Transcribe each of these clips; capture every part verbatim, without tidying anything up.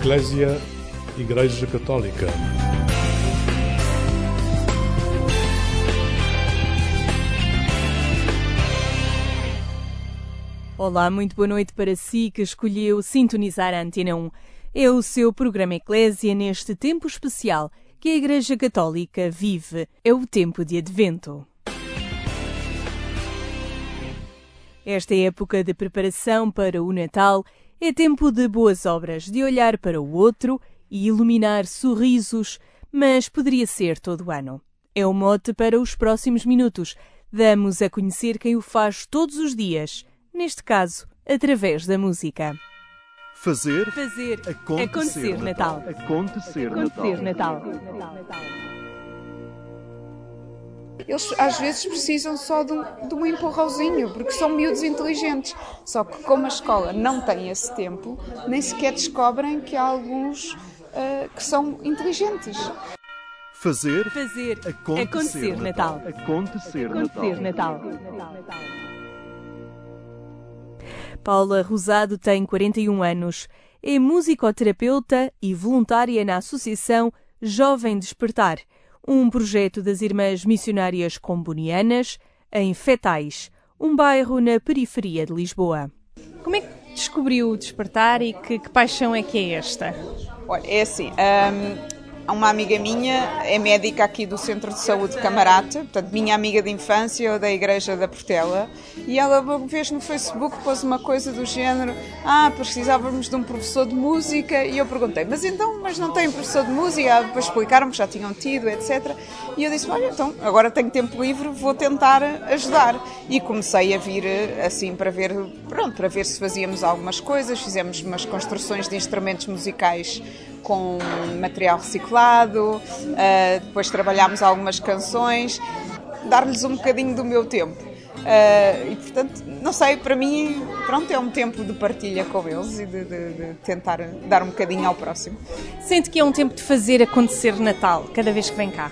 Eclésia, Igreja Católica. Olá, muito boa noite para si que escolheu sintonizar a Antena um. É o seu programa Eclésia neste tempo especial que a Igreja Católica vive. É o tempo de Advento. Esta época de preparação para o Natal é tempo de boas obras, de olhar para o outro e iluminar sorrisos, mas poderia ser todo o ano. É o mote para os próximos minutos. Damos a conhecer quem o faz todos os dias, neste caso, através da música. Fazer, Fazer acontecer, acontecer Natal. Acontecer, Acontecer Natal. Eles às vezes precisam só de um, de um empurrãozinho, porque são miúdos inteligentes. Só que como a escola não tem esse tempo, nem sequer descobrem que há alguns uh, que são inteligentes. Fazer, Fazer acontecer, acontecer Natal. Acontecer, Acontecer Natal. Natal. Paula Rosado tem quarenta e um anos. É musicoterapeuta e voluntária na Associação Jovem Despertar, um projeto das Irmãs Missionárias Combonianas, em Fetais, um bairro na periferia de Lisboa. Como é que descobriu o Despertar e que, que paixão é que é esta? Olha, é assim, hum, uma amiga minha é médica aqui do Centro de Saúde Camarate, portanto, minha amiga de infância da Igreja da Portela, e ela uma vez no Facebook pôs uma coisa do género: ah, precisávamos de um professor de música, e eu perguntei, mas então, mas não tem professor de música? Depois explicaram que já tinham tido, etcétera. E eu disse, olha, então, agora tenho tempo livre, vou tentar ajudar. E comecei a vir assim para ver, pronto, para ver se fazíamos algumas coisas, fizemos umas construções de instrumentos musicais com material reciclado, uh, depois trabalhámos algumas canções, dar-lhes um bocadinho do meu tempo. Uh, e, portanto, não sei, para mim, pronto, é um tempo de partilha com eles e de, de, de tentar dar um bocadinho ao próximo. Sente que é um tempo de fazer acontecer Natal, cada vez que vem cá?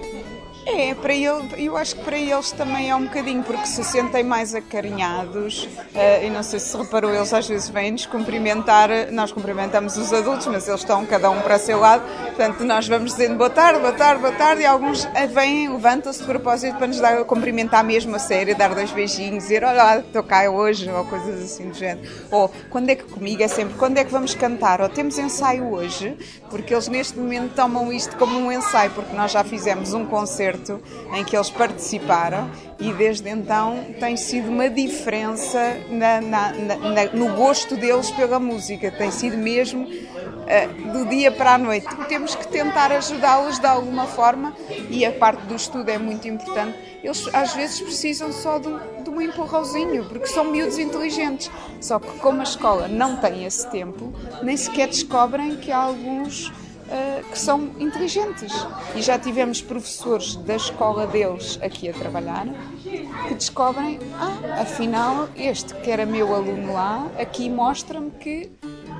É, para ele, eu acho que para eles também é um bocadinho, porque se sentem mais acarinhados, uh, e não sei se reparou, eles às vezes vêm-nos cumprimentar, nós cumprimentamos os adultos, mas eles estão cada um para o seu lado, portanto nós vamos dizendo boa tarde, boa tarde, boa tarde, e alguns vêm, levantam-se de propósito para nos dar, cumprimentar mesmo a sério, dar dois beijinhos, dizer olha, estou cá hoje, ou coisas assim do género. Ou quando é que comigo é sempre, quando é que vamos cantar? Ou temos ensaio hoje, porque eles neste momento tomam isto como um ensaio, porque nós já fizemos um concerto em que eles participaram e desde então tem sido uma diferença na, na, na, no gosto deles pela música, tem sido mesmo uh, do dia para a noite. Temos que tentar ajudá-los de alguma forma e a parte do estudo é muito importante. Eles às vezes precisam só de um, de um empurrãozinho, porque são miúdos inteligentes. Só que como a escola não tem esse tempo, nem sequer descobrem que há alguns Uh, que são inteligentes. E já tivemos professores da escola deles aqui a trabalhar que descobrem, ah, afinal, este que era meu aluno lá, aqui mostra-me que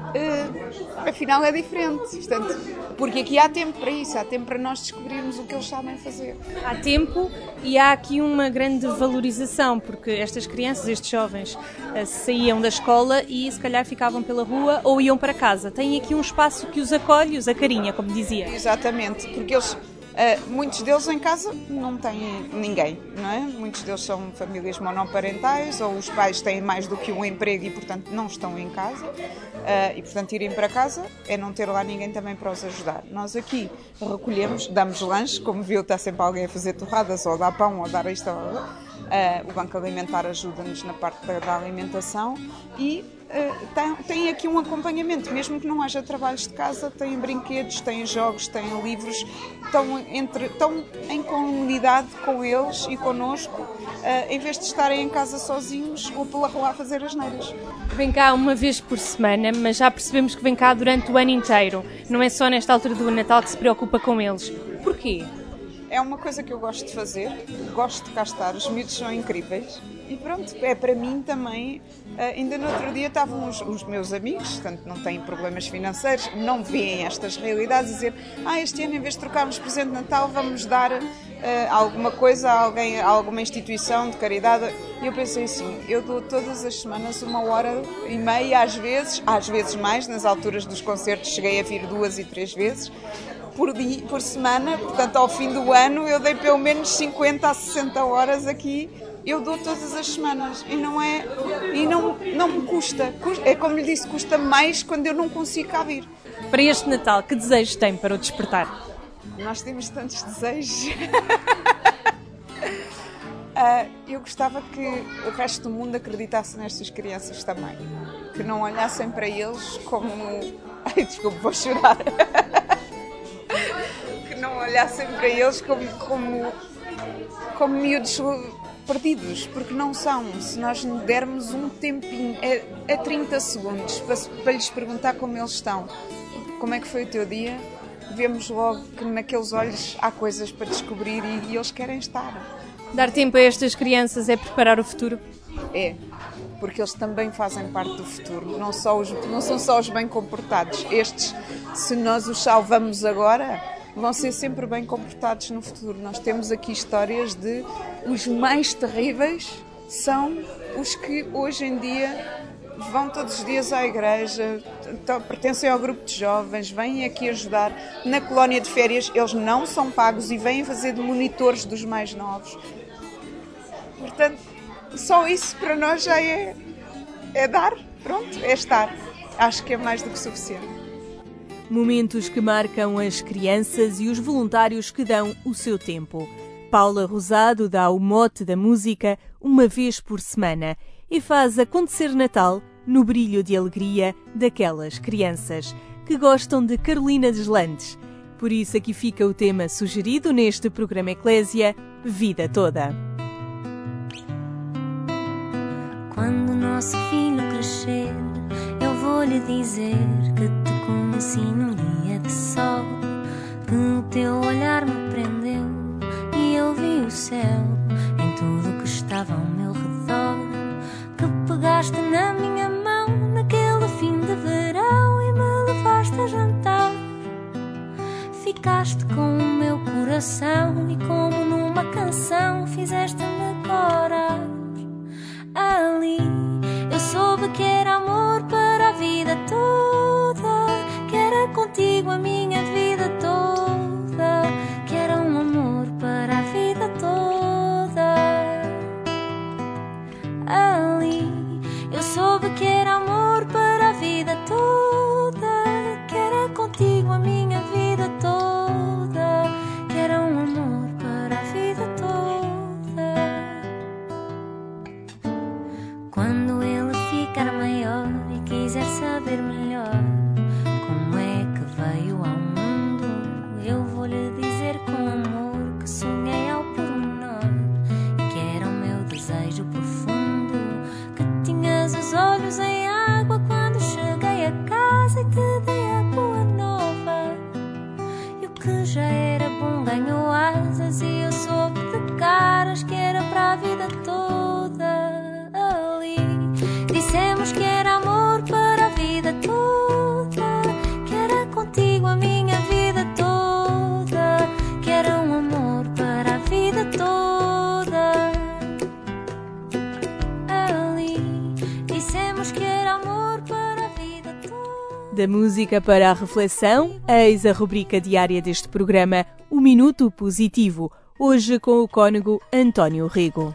uh, afinal é diferente. Portanto, porque aqui há tempo para isso, há tempo para nós descobrirmos o que eles sabem fazer. Há tempo e há aqui uma grande valorização, porque estas crianças, estes jovens, uh, saíam da escola e se calhar ficavam pela rua ou iam para casa. Têm aqui um espaço que os acolhe, os acarinha, como dizia. Exatamente, porque eles, uh, muitos deles em casa não têm ninguém, não é? Muitos deles são famílias monoparentais ou os pais têm mais do que um emprego e, portanto, não estão em casa. Uh, e, portanto, irem para casa é não ter lá ninguém também para os ajudar. Nós aqui recolhemos, damos lanche, como viu, está sempre alguém a fazer torradas ou dar pão ou dar isto ou uh, o Banco Alimentar ajuda-nos na parte da, da alimentação e uh, tem, tem aqui um acompanhamento, mesmo que não haja trabalhos de casa, têm brinquedos, têm jogos, têm livros, estão, entre, estão em comunidade com eles e connosco, uh, em vez de estarem em casa sozinhos ou pela rua a fazer asneiras. Vem cá uma vez por semana, mas já percebemos que vem cá durante o ano inteiro. Não é só nesta altura do Natal que se preocupa com eles. Porquê? É uma coisa que eu gosto de fazer, gosto de cá estar, os miúdos são incríveis e pronto, é para mim também. Ainda no outro dia estavam os, os meus amigos, portanto não têm problemas financeiros, não veem estas realidades, dizer, ah, este ano em vez de trocarmos presente de Natal vamos dar uh, uh, alguma coisa a alguém, a alguma instituição de caridade. E eu pensei assim, eu dou todas as semanas uma hora e meia, às vezes, às vezes mais, nas alturas dos concertos cheguei a vir duas e três vezes, por, dia, por semana, portanto ao fim do ano eu dei pelo menos cinquenta a sessenta horas aqui. Eu dou todas as semanas e não é e não, não me custa. É como lhe disse, custa mais quando eu não consigo cá vir. Para este Natal, que desejos tem para o despertar? Nós temos tantos desejos. uh, eu gostava que o resto do mundo acreditasse nestas crianças também. Que não olhassem para eles como... Ai, desculpa, vou chorar. Que não olhassem para eles como, como, como miúdos perdidos, porque não são. Se nós dermos um tempinho, é, é trinta segundos, para, para lhes perguntar como eles estão, como é que foi o teu dia, vemos logo que naqueles olhos há coisas para descobrir e, e eles querem estar. Dar tempo a estas crianças é preparar o futuro? É, porque eles também fazem parte do futuro, não, só os, não são só os bem comportados. Estes, se nós os salvamos agora, vão ser sempre bem comportados no futuro. Nós temos aqui histórias de os mais terríveis são os que hoje em dia vão todos os dias à igreja, pertencem ao grupo de jovens, vêm aqui ajudar na colónia de férias. Eles não são pagos e vêm fazer de monitores dos mais novos. Portanto, só isso para nós já é, é dar, pronto, é estar. Acho que é mais do que suficiente. Momentos que marcam as crianças e os voluntários que dão o seu tempo. Paula Rosado dá o mote da música uma vez por semana e faz acontecer Natal no brilho de alegria daquelas crianças que gostam de Carolina Deslandes. Por isso aqui fica o tema sugerido neste programa Eclésia, Vida Toda. Quando o nosso filho crescer, eu vou lhe dizer que te conheci num dia de sol, que o teu olhar me prendeu e eu vi o céu em tudo que estava ao meu redor, que pegaste na minha mão naquele fim de verão e me levaste a jantar. Ficaste com o meu coração e como numa canção fizeste-me corar. Ali eu soube que era amor para a vida toda, que era contigo a minha vida toda, que era um amor para a vida toda. Ali eu soube que era amor para a vida toda, que era contigo a minha vida toda, que era um amor para a vida toda. Quando ele ficar maior e quiser saber melhor como é que veio ao mundo, eu vou lhe dizer com amor que sonhei ao pormenor e que era o meu desejo profundo, que tinhas os olhos em água quando cheguei a casa e te dei a boa nova. E o que já era bom ganhou asas e eu soube de caras que era para a vida toda. Dissemos que era amor para a vida toda, que era contigo a minha vida toda, que era um amor para a vida toda. Ali dissemos que era amor para a vida toda. Da música para a reflexão, eis a rubrica diária deste programa, O Minuto Positivo, hoje com o cônego António Rego.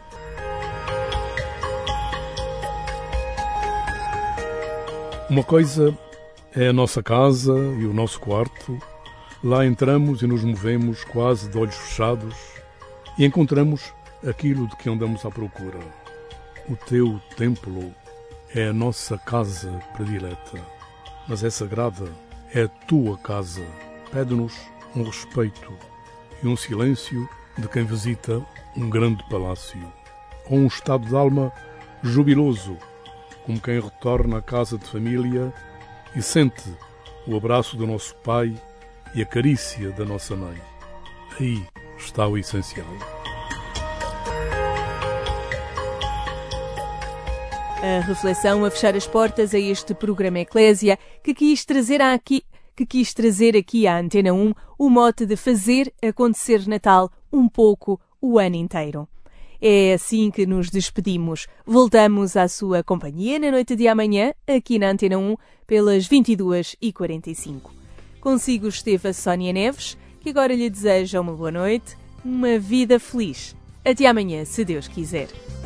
Uma coisa é a nossa casa e o nosso quarto. Lá entramos e nos movemos quase de olhos fechados e encontramos aquilo de que andamos à procura. O teu templo é a nossa casa predileta, mas é sagrada, é a tua casa. Pede-nos um respeito e um silêncio de quem visita um grande palácio, ou um estado de alma jubiloso, como quem retorna à casa de família e sente o abraço do nosso pai e a carícia da nossa mãe. Aí está o essencial. A reflexão a fechar as portas a este programa Eclésia, que quis trazer aqui, que quis trazer aqui à Antena um o mote de fazer acontecer Natal um pouco o ano inteiro. É assim que nos despedimos. Voltamos à sua companhia na noite de amanhã, aqui na Antena um, pelas vinte e duas e quarenta e cinco. Consigo esteve a Sónia Neves, que agora lhe deseja uma boa noite, uma vida feliz. Até amanhã, se Deus quiser.